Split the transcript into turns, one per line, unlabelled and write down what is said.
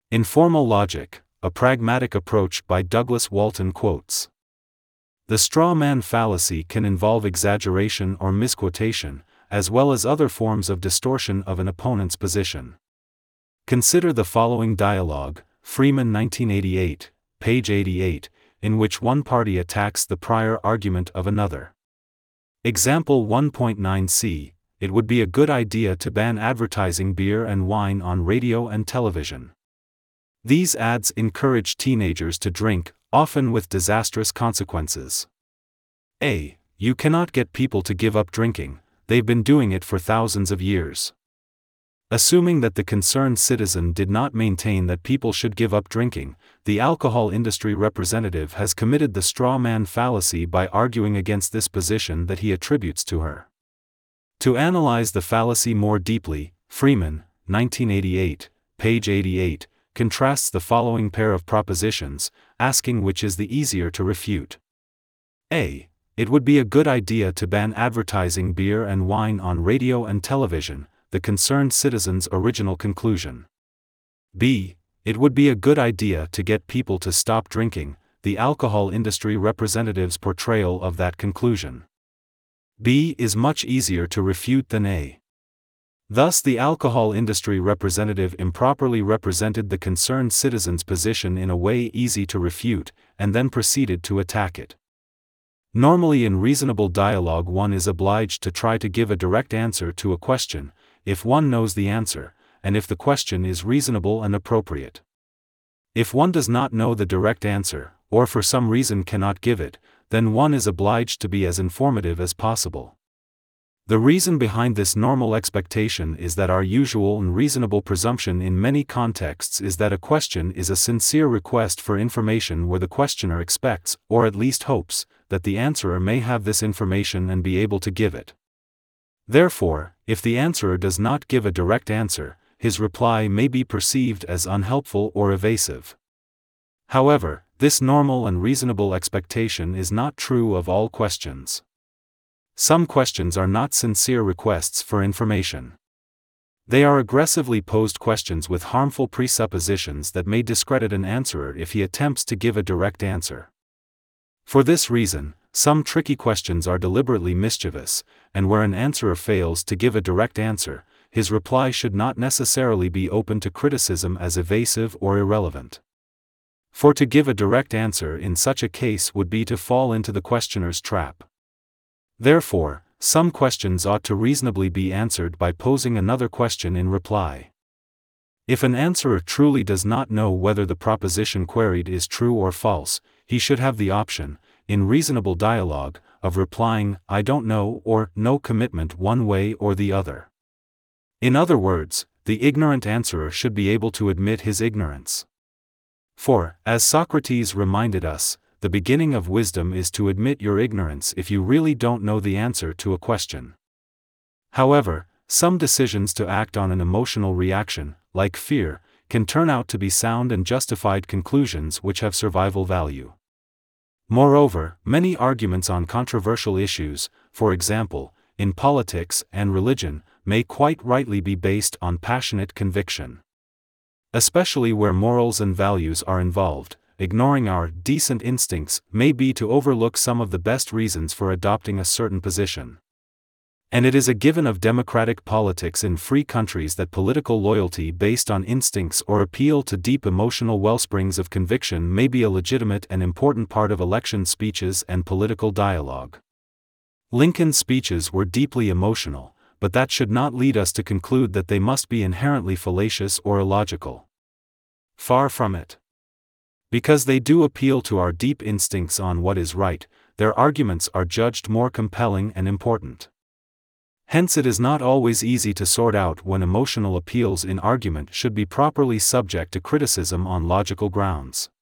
Informal Logic, a Pragmatic Approach by Douglas Walton quotes. The straw man fallacy can involve exaggeration or misquotation, as well as other forms of distortion of an opponent's position. Consider the following dialogue, Freeman 1988, page 88, in which one party attacks the prior argument of another. Example 1.9c, it would be a good idea to ban advertising beer and wine on radio and television. These ads encourage teenagers to drink, often with disastrous consequences. A. You cannot get people to give up drinking, they've been doing it for thousands of years. Assuming that the concerned citizen did not maintain that people should give up drinking, the alcohol industry representative has committed the straw man fallacy by arguing against this position that he attributes to her. To analyze the fallacy more deeply, Freeman, 1988, page 88, contrasts the following pair of propositions, asking which is the easier to refute. A. It would be a good idea to ban advertising beer and wine on radio and television, the concerned citizen's original conclusion. B. It would be a good idea to get people to stop drinking, the alcohol industry representative's portrayal of that conclusion. B is much easier to refute than A. Thus the alcohol industry representative improperly represented the concerned citizen's position in a way easy to refute, and then proceeded to attack it. Normally in reasonable dialogue one is obliged to try to give a direct answer to a question, if one knows the answer, and if the question is reasonable and appropriate. If one does not know the direct answer, or for some reason cannot give it, then one is obliged to be as informative as possible. The reason behind this normal expectation is that our usual and reasonable presumption in many contexts is that a question is a sincere request for information where the questioner expects, or at least hopes, that the answerer may have this information and be able to give it. Therefore, if the answerer does not give a direct answer, his reply may be perceived as unhelpful or evasive. However, this normal and reasonable expectation is not true of all questions. Some questions are not sincere requests for information. They are aggressively posed questions with harmful presuppositions that may discredit an answerer if he attempts to give a direct answer. For this reason, some tricky questions are deliberately mischievous, and where an answerer fails to give a direct answer, his reply should not necessarily be open to criticism as evasive or irrelevant. For to give a direct answer in such a case would be to fall into the questioner's trap. Therefore, some questions ought to reasonably be answered by posing another question in reply. If an answerer truly does not know whether the proposition queried is true or false, he should have the option, in reasonable dialogue, of replying, "I don't know," or "no commitment one way or the other." In other words, the ignorant answerer should be able to admit his ignorance. For, as Socrates reminded us, the beginning of wisdom is to admit your ignorance if you really don't know the answer to a question. However, some decisions to act on an emotional reaction, like fear, can turn out to be sound and justified conclusions which have survival value. Moreover, many arguments on controversial issues, for example, in politics and religion, may quite rightly be based on passionate conviction. Especially where morals and values are involved, ignoring our decent instincts may be to overlook some of the best reasons for adopting a certain position. And it is a given of democratic politics in free countries that political loyalty based on instincts or appeal to deep emotional wellsprings of conviction may be a legitimate and important part of election speeches and political dialogue. Lincoln's speeches were deeply emotional, but that should not lead us to conclude that they must be inherently fallacious or illogical. Far from it. Because they do appeal to our deep instincts on what is right, their arguments are judged more compelling and important. Hence it is not always easy to sort out when emotional appeals in argument should be properly subject to criticism on logical grounds.